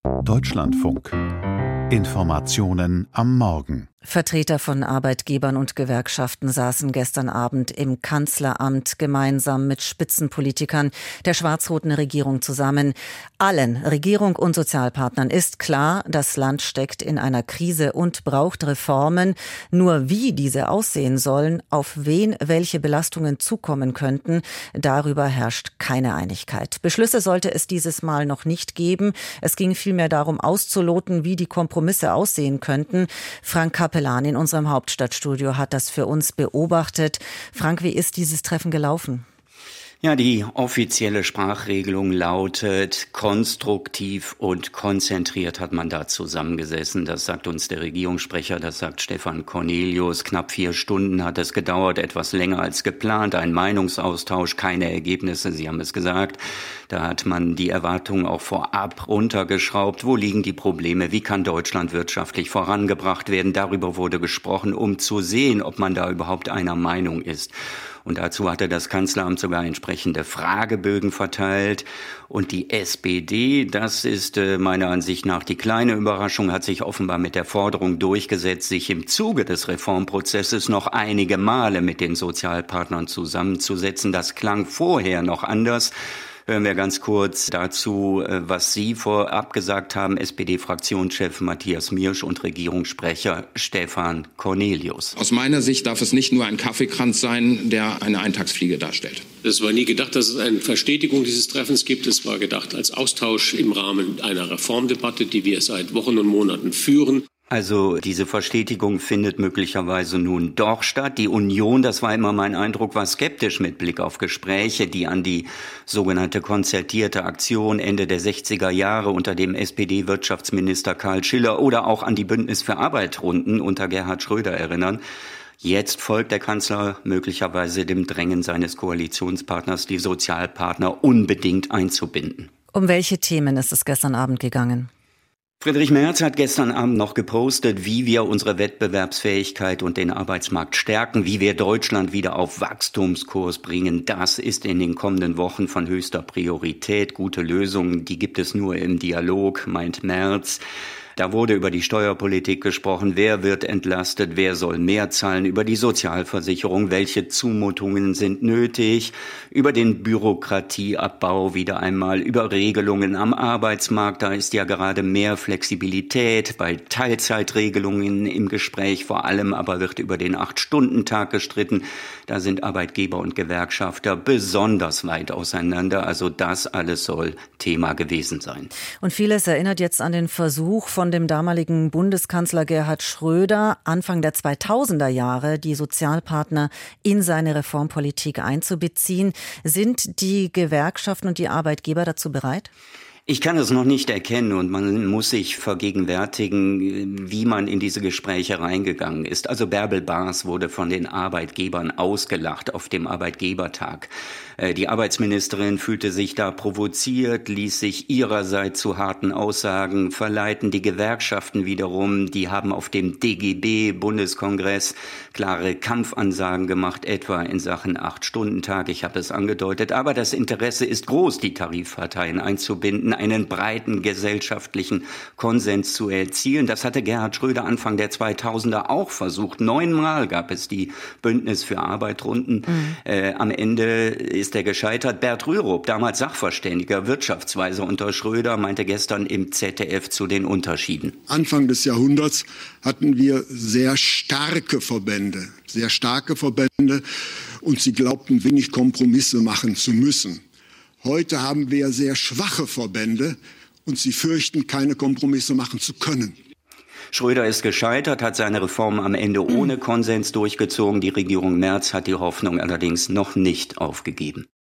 Deutschlandfunk. Informationen am Morgen. Vertreter von Arbeitgebern und Gewerkschaften saßen gestern Abend im Kanzleramt gemeinsam mit Spitzenpolitikern der schwarz-roten Regierung zusammen. Allen, Regierung und Sozialpartnern, ist klar, das Land steckt in einer Krise und braucht Reformen. Nur wie diese aussehen sollen, auf wen welche Belastungen zukommen könnten, darüber herrscht keine Einigkeit. Beschlüsse sollte es dieses Mal noch nicht geben. Es ging vielmehr darum, auszuloten, wie die Kompromisse aussehen könnten. Frank Kappelan in unserem Hauptstadtstudio hat das für uns beobachtet. Frank, wie ist dieses Treffen gelaufen? Ja, die offizielle Sprachregelung lautet, konstruktiv und konzentriert hat man da zusammengesessen. Das sagt uns der Regierungssprecher, das sagt Stefan Cornelius. Knapp 4 Stunden hat es gedauert, etwas länger als geplant. Ein Meinungsaustausch, keine Ergebnisse, Sie haben es gesagt. Da hat man die Erwartungen auch vorab runtergeschraubt. Wo liegen die Probleme? Wie kann Deutschland wirtschaftlich vorangebracht werden? Darüber wurde gesprochen, um zu sehen, ob man da überhaupt einer Meinung ist. Und dazu hatte das Kanzleramt sogar entsprechende Fragebögen verteilt. Und die SPD, das ist meiner Ansicht nach die kleine Überraschung, hat sich offenbar mit der Forderung durchgesetzt, sich im Zuge des Reformprozesses noch einige Male mit den Sozialpartnern zusammenzusetzen. Das klang vorher noch anders. Hören wir ganz kurz dazu, was Sie vorab gesagt haben, SPD-Fraktionschef Matthias Miersch und Regierungssprecher Stefan Cornelius. Aus meiner Sicht darf es nicht nur ein Kaffeekranz sein, der eine Eintagsfliege darstellt. Es war nie gedacht, dass es eine Verstetigung dieses Treffens gibt. Es war gedacht als Austausch im Rahmen einer Reformdebatte, die wir seit Wochen und Monaten führen. Also diese Verstetigung findet möglicherweise nun doch statt. Die Union, das war immer mein Eindruck, war skeptisch mit Blick auf Gespräche, die an die sogenannte konzertierte Aktion Ende der 60er Jahre unter dem SPD-Wirtschaftsminister Karl Schiller oder auch an die Bündnis für Arbeit-Runden unter Gerhard Schröder erinnern. Jetzt folgt der Kanzler möglicherweise dem Drängen seines Koalitionspartners, die Sozialpartner unbedingt einzubinden. Um welche Themen ist es gestern Abend gegangen? Friedrich Merz hat gestern Abend noch gepostet, wie wir unsere Wettbewerbsfähigkeit und den Arbeitsmarkt stärken, wie wir Deutschland wieder auf Wachstumskurs bringen. Das ist in den kommenden Wochen von höchster Priorität. Gute Lösungen, die gibt es nur im Dialog, meint Merz. Da wurde über die Steuerpolitik gesprochen, wer wird entlastet, wer soll mehr zahlen, über die Sozialversicherung, welche Zumutungen sind nötig, über den Bürokratieabbau wieder einmal, über Regelungen am Arbeitsmarkt, da ist ja gerade mehr Flexibilität, bei Teilzeitregelungen im Gespräch vor allem, aber wird über den 8-Stunden-Tag gestritten, da sind Arbeitgeber und Gewerkschafter besonders weit auseinander, also das alles soll Thema gewesen sein. Und vieles erinnert jetzt an den Versuch von dem damaligen Bundeskanzler Gerhard Schröder, Anfang der 2000er Jahre die Sozialpartner in seine Reformpolitik einzubeziehen. Sind die Gewerkschaften und die Arbeitgeber dazu bereit? Ich kann es noch nicht erkennen und man muss sich vergegenwärtigen, wie man in diese Gespräche reingegangen ist. Also Bärbel Baas wurde von den Arbeitgebern ausgelacht auf dem Arbeitgebertag. Die Arbeitsministerin fühlte sich da provoziert, ließ sich ihrerseits zu harten Aussagen verleiten. Die Gewerkschaften wiederum, die haben auf dem DGB-Bundeskongress klare Kampfansagen gemacht, etwa in Sachen 8-Stunden-Tag. Ich habe es angedeutet. Aber das Interesse ist groß, die Tarifparteien einzubinden, einen breiten gesellschaftlichen Konsens zu erzielen. Das hatte Gerhard Schröder Anfang der 2000er auch versucht. 9-mal gab es die Bündnis für Arbeit-Runden. Am Ende ist er gescheitert. Bert Rürup, damals Sachverständiger, Wirtschaftsweise unter Schröder, meinte gestern im ZDF zu den Unterschieden. Anfang des Jahrhunderts hatten wir sehr starke Verbände und sie glaubten, wenig Kompromisse machen zu müssen. Heute haben wir sehr schwache Verbände und sie fürchten, keine Kompromisse machen zu können. Schröder ist gescheitert, hat seine Reform am Ende ohne Konsens durchgezogen. Die Regierung Merz hat die Hoffnung allerdings noch nicht aufgegeben.